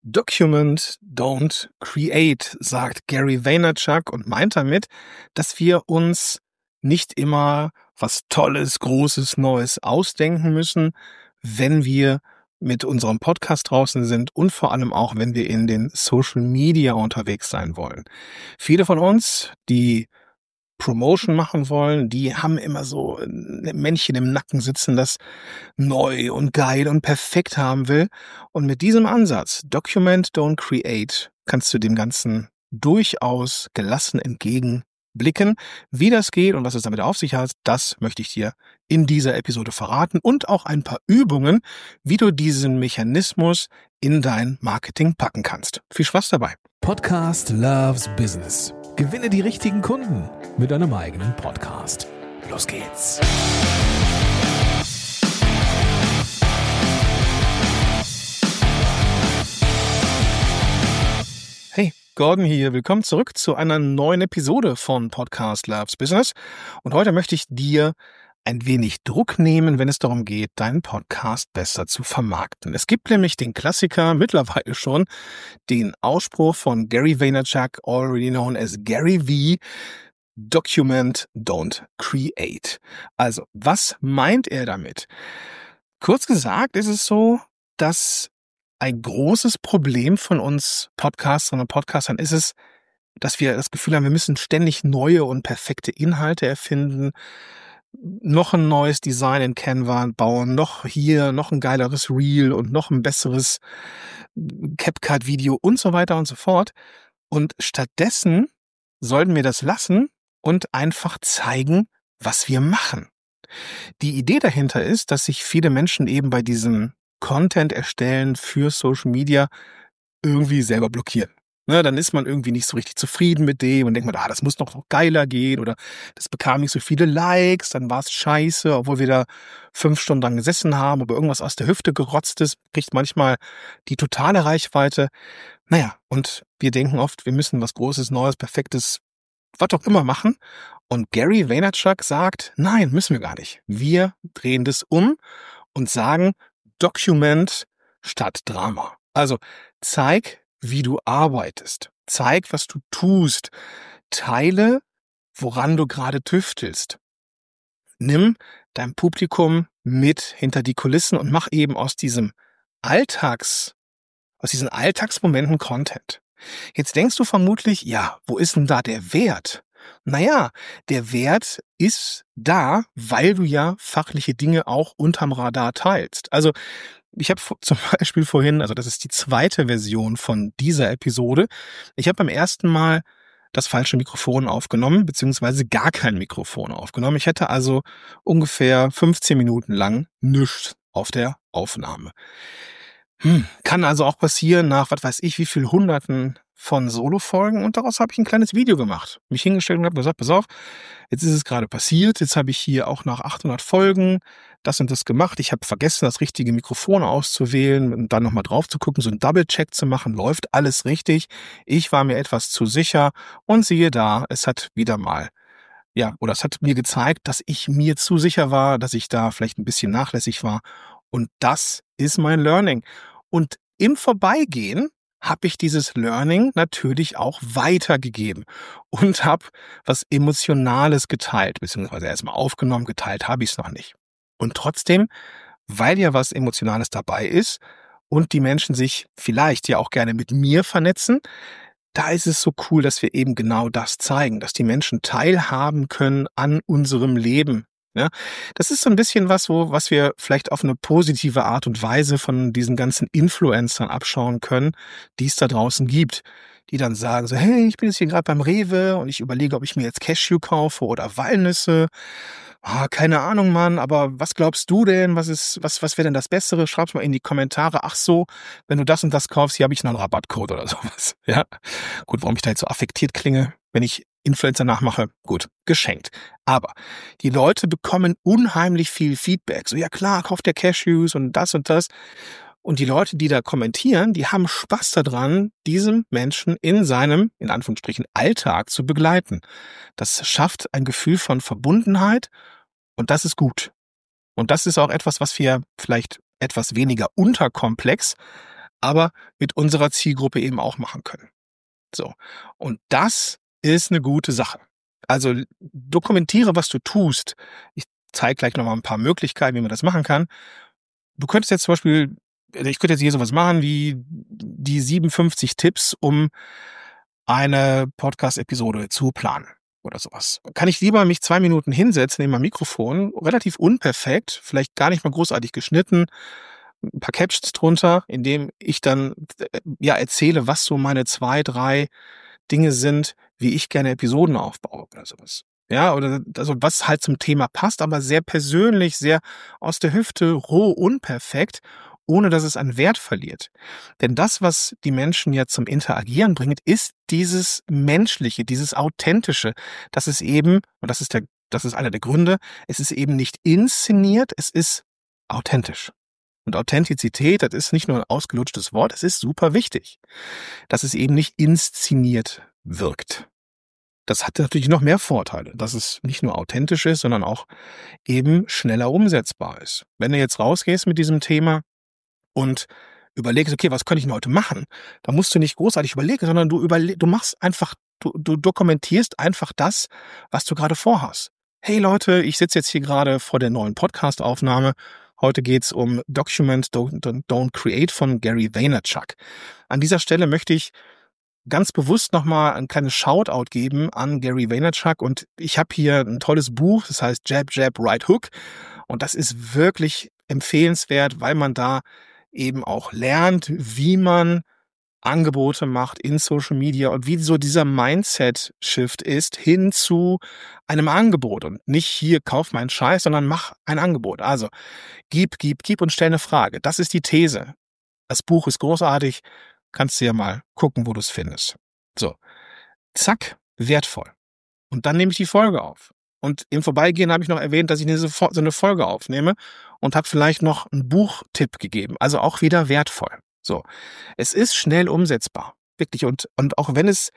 Document, don't create, sagt Gary Vaynerchuk und meint damit, dass wir uns nicht immer was Tolles, Großes, Neues ausdenken müssen, wenn wir mit unserem Podcast draußen sind und vor allem auch, wenn wir in den Social Media unterwegs sein wollen. Viele von uns, die Promotion machen wollen, die haben immer so ein Männchen im Nacken sitzen, das neu und geil und perfekt haben will. Und mit diesem Ansatz, Document, don't create, kannst du dem Ganzen durchaus gelassen entgegenblicken. Wie das geht und was es damit auf sich hat, das möchte ich dir in dieser Episode verraten und auch ein paar Übungen, wie du diesen Mechanismus in dein Marketing packen kannst. Viel Spaß dabei. Podcast Loves Business. Gewinne die richtigen Kunden mit deinem eigenen Podcast. Los geht's. Hey, Gordon hier. Willkommen zurück zu einer neuen Episode von Podcast Loves Business. Und heute möchte ich dir ein wenig Druck nehmen, wenn es darum geht, deinen Podcast besser zu vermarkten. Es gibt nämlich den Klassiker, mittlerweile schon, den Ausspruch von Gary Vaynerchuk, already known as Gary V. Document, don't create. Also, was meint er damit? Kurz gesagt ist es so, dass ein großes Problem von uns Podcastern und Podcastern ist es, dass wir das Gefühl haben, wir müssen ständig neue und perfekte Inhalte erfinden, noch ein neues Design in Canva bauen, noch ein geileres Reel und noch ein besseres CapCut-Video und so weiter und so fort. Und stattdessen sollten wir das lassen und einfach zeigen, was wir machen. Die Idee dahinter ist, dass sich viele Menschen eben bei diesem Content erstellen für Social Media irgendwie selber blockieren. Ne, dann ist man irgendwie nicht so richtig zufrieden mit dem und denkt man, das muss noch geiler gehen oder das bekam nicht so viele Likes, dann war es scheiße, obwohl wir da 5 Stunden dran gesessen haben, aber irgendwas aus der Hüfte gerotzt ist, kriegt manchmal die totale Reichweite. Naja, und wir denken oft, wir müssen was Großes, Neues, Perfektes, was auch immer machen. Und Gary Vaynerchuk sagt, nein, müssen wir gar nicht. Wir drehen das um und sagen, Document statt Drama. Also zeig, wie du arbeitest. Zeig, was du tust. Teile, woran du gerade tüftelst. Nimm dein Publikum mit hinter die Kulissen und mach eben aus diesen Alltagsmomenten Content. Jetzt denkst du vermutlich, ja, wo ist denn da der Wert? Naja, der Wert ist da, weil du ja fachliche Dinge auch unterm Radar teilst. Also ich habe zum Beispiel vorhin, also das ist die zweite Version von dieser Episode, ich habe beim ersten Mal das falsche Mikrofon aufgenommen, beziehungsweise gar kein Mikrofon aufgenommen. Ich hätte also ungefähr 15 Minuten lang nichts auf der Aufnahme. Kann also auch passieren nach, was weiß ich, wie viel Hunderten von Solo-Folgen und daraus habe ich ein kleines Video gemacht. Mich hingestellt und habe gesagt, pass auf, jetzt ist es gerade passiert, jetzt habe ich hier auch nach 800 Folgen das und das gemacht. Ich habe vergessen, das richtige Mikrofon auszuwählen und dann nochmal drauf zu gucken, so einen Double-Check zu machen, läuft alles richtig. Ich war mir etwas zu sicher und siehe da, es hat mir gezeigt, dass ich mir zu sicher war, dass ich da vielleicht ein bisschen nachlässig war und das ist mein Learning. Und im Vorbeigehen habe ich dieses Learning natürlich auch weitergegeben und habe was Emotionales geteilt, beziehungsweise erstmal aufgenommen, geteilt habe ich es noch nicht. Und trotzdem, weil ja was Emotionales dabei ist und die Menschen sich vielleicht ja auch gerne mit mir vernetzen, da ist es so cool, dass wir eben genau das zeigen, dass die Menschen teilhaben können an unserem Leben. Ja, das ist so ein bisschen was wir vielleicht auf eine positive Art und Weise von diesen ganzen Influencern abschauen können, die es da draußen gibt, die dann sagen so, hey, ich bin jetzt hier gerade beim Rewe und ich überlege, ob ich mir jetzt Cashew kaufe oder Walnüsse. Keine Ahnung, Mann, aber was glaubst du denn? Was wäre denn das Bessere? Schreib's mal in die Kommentare. Ach so, wenn du das und das kaufst, hier habe ich noch einen Rabattcode oder sowas. Ja, gut, warum ich da jetzt so affektiert klinge, wenn ich Influencer nachmache, gut, geschenkt. Aber die Leute bekommen unheimlich viel Feedback. So, ja klar, kauft der Cashews und das und das. Und die Leute, die da kommentieren, die haben Spaß daran, diesem Menschen in seinem, in Anführungsstrichen, Alltag zu begleiten. Das schafft ein Gefühl von Verbundenheit und das ist gut. Und das ist auch etwas, was wir vielleicht etwas weniger unterkomplex aber mit unserer Zielgruppe eben auch machen können. So. Und das ist eine gute Sache. Also dokumentiere, was du tust. Ich zeige gleich noch mal ein paar Möglichkeiten, wie man das machen kann. Du könntest jetzt zum Beispiel, ich könnte jetzt hier sowas machen wie die 57 Tipps, um eine Podcast-Episode zu planen oder sowas. Kann ich lieber mich 2 Minuten hinsetzen, nehme mein Mikrofon, relativ unperfekt, vielleicht gar nicht mal großartig geschnitten, ein paar Captions drunter, indem ich dann erzähle, was so meine 2, 3 Dinge sind, wie ich gerne Episoden aufbaue oder sowas. Ja, oder also was halt zum Thema passt, aber sehr persönlich, sehr aus der Hüfte, roh, unperfekt, ohne dass es an Wert verliert. Denn das, was die Menschen ja zum Interagieren bringt, ist dieses Menschliche, dieses Authentische. Das ist eben, und das ist einer der Gründe, es ist eben nicht inszeniert, es ist authentisch. Und Authentizität, das ist nicht nur ein ausgelutschtes Wort, es ist super wichtig, dass es eben nicht inszeniert wirkt. Das hat natürlich noch mehr Vorteile, dass es nicht nur authentisch ist, sondern auch eben schneller umsetzbar ist. Wenn du jetzt rausgehst mit diesem Thema und überlegst, okay, was könnte ich denn heute machen? Da musst du nicht großartig überlegen, sondern du machst einfach, du dokumentierst einfach das, was du gerade vorhast. Hey Leute, ich sitze jetzt hier gerade vor der neuen Podcast-Aufnahme. Heute geht's um Document, Don't Create von Gary Vaynerchuk. An dieser Stelle möchte ich ganz bewusst nochmal ein kleines Shoutout geben an Gary Vaynerchuk, und ich habe hier ein tolles Buch, das heißt Jab, Jab, Right Hook, und das ist wirklich empfehlenswert, weil man da eben auch lernt, wie man Angebote macht in Social Media und wie so dieser Mindset-Shift ist hin zu einem Angebot, und nicht hier kauf meinen Scheiß, sondern mach ein Angebot. Also gib und stell eine Frage. Das ist die These. Das Buch ist großartig. Kannst du ja mal gucken, wo du es findest. So, zack, wertvoll. Und dann nehme ich die Folge auf. Und im Vorbeigehen habe ich noch erwähnt, dass ich so eine Folge aufnehme und habe vielleicht noch einen Buchtipp gegeben. Also auch wieder wertvoll. So, es ist schnell umsetzbar. Wirklich. Und auch wenn es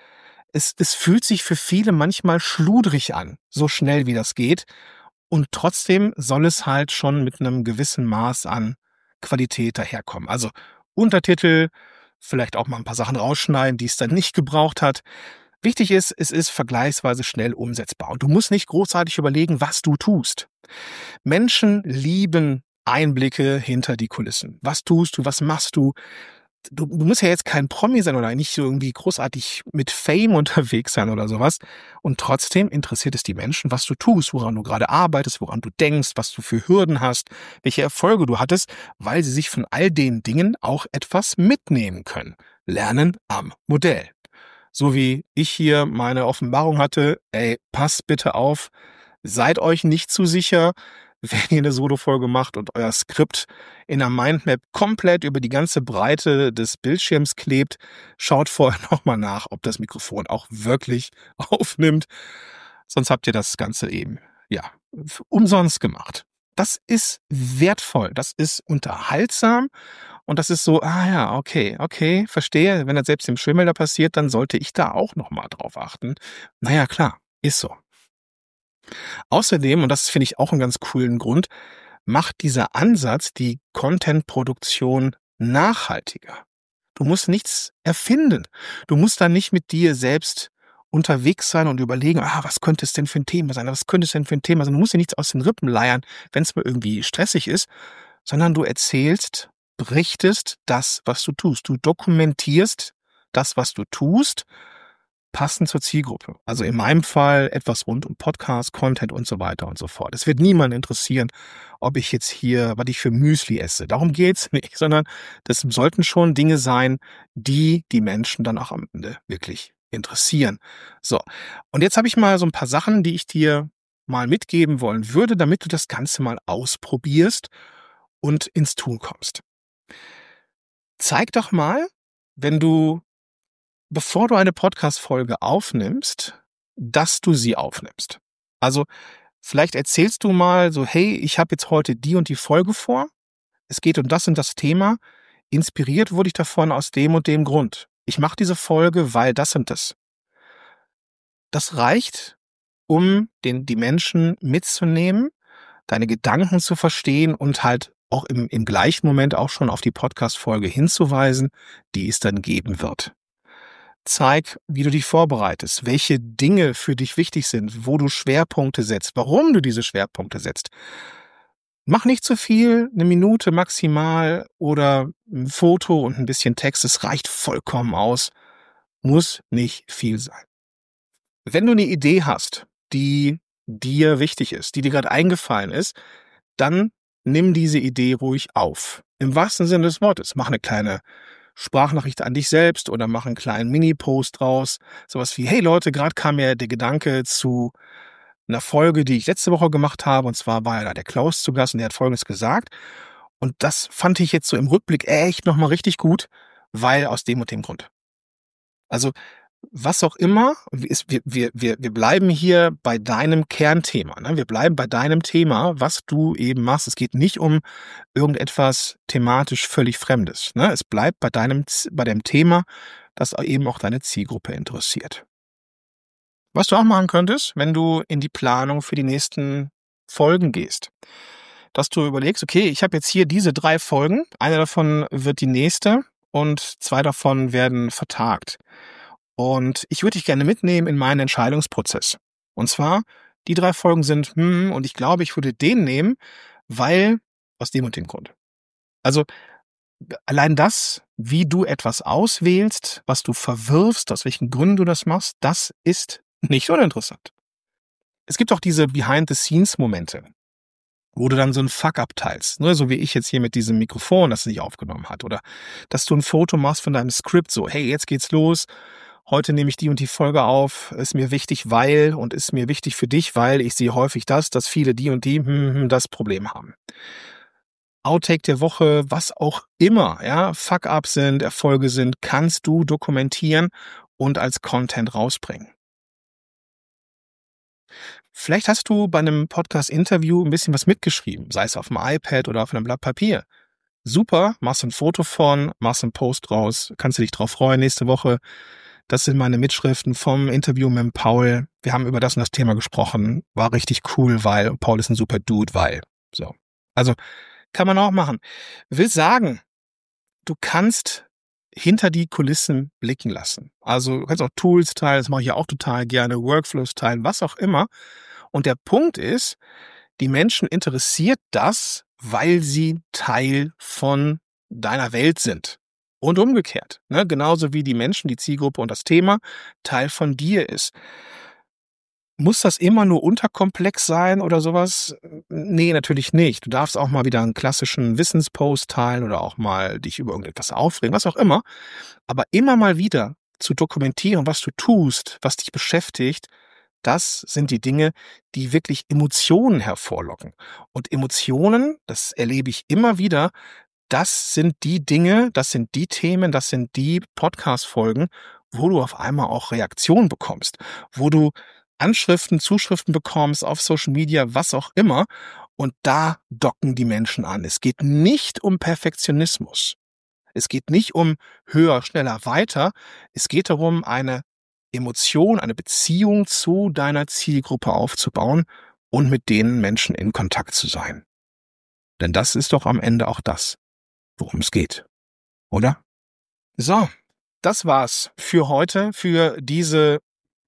fühlt sich für viele manchmal schludrig an, so schnell wie das geht. Und trotzdem soll es halt schon mit einem gewissen Maß an Qualität daherkommen. Also Untertitel, vielleicht auch mal ein paar Sachen rausschneiden, die es dann nicht gebraucht hat. Wichtig ist, es ist vergleichsweise schnell umsetzbar. Und du musst nicht großartig überlegen, was du tust. Menschen lieben Einblicke hinter die Kulissen. Was tust du? Was machst du? Du musst ja jetzt kein Promi sein oder nicht so irgendwie großartig mit Fame unterwegs sein oder sowas. Und trotzdem interessiert es die Menschen, was du tust, woran du gerade arbeitest, woran du denkst, was du für Hürden hast, welche Erfolge du hattest, weil sie sich von all den Dingen auch etwas mitnehmen können. Lernen am Modell. So wie ich hier meine Offenbarung hatte, passt bitte auf, seid euch nicht zu sicher, wenn ihr eine Solo-Folge macht und euer Skript in der Mindmap komplett über die ganze Breite des Bildschirms klebt, schaut vorher nochmal nach, ob das Mikrofon auch wirklich aufnimmt. Sonst habt ihr das Ganze eben, umsonst gemacht. Das ist wertvoll, das ist unterhaltsam und das ist so, okay, verstehe. Wenn das selbst im Schwimmmelder passiert, dann sollte ich da auch nochmal drauf achten. Naja, klar, ist so. Außerdem, und das finde ich auch einen ganz coolen Grund, macht dieser Ansatz die Content-Produktion nachhaltiger. Du musst nichts erfinden. Du musst da nicht mit dir selbst unterwegs sein und überlegen, was könnte es denn für ein Thema sein? Was könnte es denn für ein Thema sein? Du musst dir nichts aus den Rippen leiern, wenn es mal irgendwie stressig ist, sondern du berichtest das, was du tust. Du dokumentierst das, was du tust, passend zur Zielgruppe. Also in meinem Fall etwas rund um Podcast, Content und so weiter und so fort. Es wird niemanden interessieren, ob ich jetzt hier, was ich für Müsli esse. Darum geht's nicht, sondern das sollten schon Dinge sein, die die Menschen dann auch am Ende wirklich interessieren. So, und jetzt habe ich mal so ein paar Sachen, die ich dir mal mitgeben wollen würde, damit du das Ganze mal ausprobierst und ins Tun kommst. Zeig doch mal, bevor du eine Podcast-Folge aufnimmst, dass du sie aufnimmst. Also vielleicht erzählst du mal so, hey, ich habe jetzt heute die und die Folge vor. Es geht um das und das Thema. Inspiriert wurde ich davon aus dem und dem Grund. Ich mache diese Folge, weil das und das. Das reicht, um die Menschen mitzunehmen, deine Gedanken zu verstehen und halt auch im gleichen Moment auch schon auf die Podcast-Folge hinzuweisen, die es dann geben wird. Zeig, wie du dich vorbereitest, welche Dinge für dich wichtig sind, wo du Schwerpunkte setzt, warum du diese Schwerpunkte setzt. Mach nicht zu viel, 1 Minute maximal oder ein Foto und ein bisschen Text, es reicht vollkommen aus. Muss nicht viel sein. Wenn du eine Idee hast, die dir wichtig ist, die dir gerade eingefallen ist, dann nimm diese Idee ruhig auf. Im wahrsten Sinne des Wortes. Mach eine kleine Sprachnachricht an dich selbst oder mach einen kleinen Mini-Post draus. Sowas wie, hey Leute, gerade kam mir der Gedanke zu einer Folge, die ich letzte Woche gemacht habe. Und zwar war ja da der Klaus zu Gast und der hat Folgendes gesagt. Und das fand ich jetzt so im Rückblick echt nochmal richtig gut, weil aus dem und dem Grund. Also was auch immer, wir bleiben hier bei deinem Kernthema. Ne? Wir bleiben bei deinem Thema, was du eben machst. Es geht nicht um irgendetwas thematisch völlig Fremdes. Ne? Es bleibt bei dem Thema, das eben auch deine Zielgruppe interessiert. Was du auch machen könntest, wenn du in die Planung für die nächsten Folgen gehst, dass du überlegst, okay, ich habe jetzt hier diese 3 Folgen, eine davon wird die nächste und 2 davon werden vertagt. Und ich würde dich gerne mitnehmen in meinen Entscheidungsprozess. Und zwar, die 3 Folgen sind, und ich glaube, ich würde den nehmen, weil aus dem und dem Grund. Also allein das, wie du etwas auswählst, was du verwirfst, aus welchen Gründen du das machst, das ist nicht uninteressant. Es gibt auch diese Behind-the-Scenes-Momente, wo du dann so ein Fuck-up teilst, ne? So wie ich jetzt hier mit diesem Mikrofon, das sich aufgenommen hat. Oder dass du ein Foto machst von deinem Skript, so, hey, jetzt geht's los. Heute nehme ich die und die Folge auf, ist mir wichtig, weil und ist mir wichtig für dich, weil ich sehe häufig dass viele die und die das Problem haben. Outtake der Woche, was auch immer, ja, Fuck-Ups sind, Erfolge sind, kannst du dokumentieren und als Content rausbringen. Vielleicht hast du bei einem Podcast-Interview ein bisschen was mitgeschrieben, sei es auf dem iPad oder auf einem Blatt Papier. Super, machst ein Foto von, machst einen Post raus, kannst du dich drauf freuen nächste Woche. Das sind meine Mitschriften vom Interview mit Paul. Wir haben über das und das Thema gesprochen. War richtig cool, weil Paul ist ein super Dude, weil. So. Also, kann man auch machen. Will sagen, du kannst hinter die Kulissen blicken lassen. Also, du kannst auch Tools teilen, das mache ich ja auch total gerne, Workflows teilen, was auch immer. Und der Punkt ist, die Menschen interessiert das, weil sie Teil von deiner Welt sind. Und umgekehrt, ne? Genauso wie die Menschen, die Zielgruppe und das Thema Teil von dir ist. Muss das immer nur unterkomplex sein oder sowas? Nee, natürlich nicht. Du darfst auch mal wieder einen klassischen Wissenspost teilen oder auch mal dich über irgendetwas aufregen, was auch immer. Aber immer mal wieder zu dokumentieren, was du tust, was dich beschäftigt, das sind die Dinge, die wirklich Emotionen hervorlocken. Und Emotionen, das erlebe ich immer wieder, das sind die Dinge, das sind die Themen, das sind die Podcast-Folgen, wo du auf einmal auch Reaktionen bekommst, wo du Anschriften, Zuschriften bekommst auf Social Media, was auch immer. Und da docken die Menschen an. Es geht nicht um Perfektionismus. Es geht nicht um höher, schneller, weiter. Es geht darum, eine Emotion, eine Beziehung zu deiner Zielgruppe aufzubauen und mit den Menschen in Kontakt zu sein. Denn das ist doch am Ende auch das, worum es geht, oder? So, das war's für heute, für diese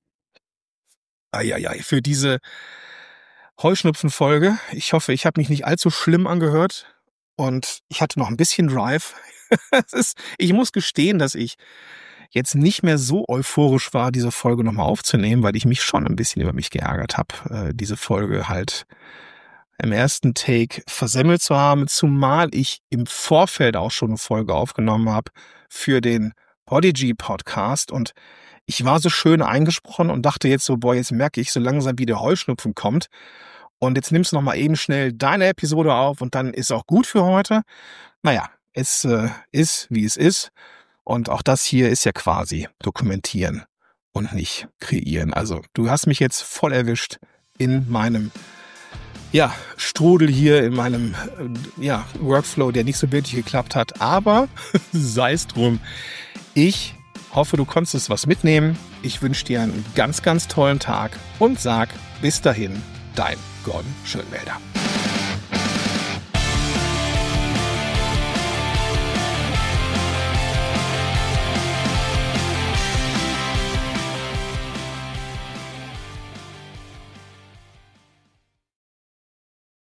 Heuschnupfenfolge. Ich hoffe, ich habe mich nicht allzu schlimm angehört und ich hatte noch ein bisschen Drive. Ich muss gestehen, dass ich jetzt nicht mehr so euphorisch war, diese Folge nochmal aufzunehmen, weil ich mich schon ein bisschen über mich geärgert habe, diese Folge halt im ersten Take versemmelt zu haben, zumal ich im Vorfeld auch schon eine Folge aufgenommen habe für den Podigy-Podcast und ich war so schön eingesprochen und dachte jetzt so, jetzt merke ich so langsam, wie der Heuschnupfen kommt und jetzt nimmst du nochmal eben schnell deine Episode auf und dann ist auch gut für heute. Naja, es ist, wie es ist und auch das hier ist ja quasi dokumentieren und nicht kreieren. Also du hast mich jetzt voll erwischt in meinem Strudel hier, in meinem Workflow, der nicht so wirklich geklappt hat, aber sei es drum. Ich hoffe, du konntest was mitnehmen. Ich wünsche dir einen ganz, ganz tollen Tag und sag bis dahin, dein Gordon Schönwälder.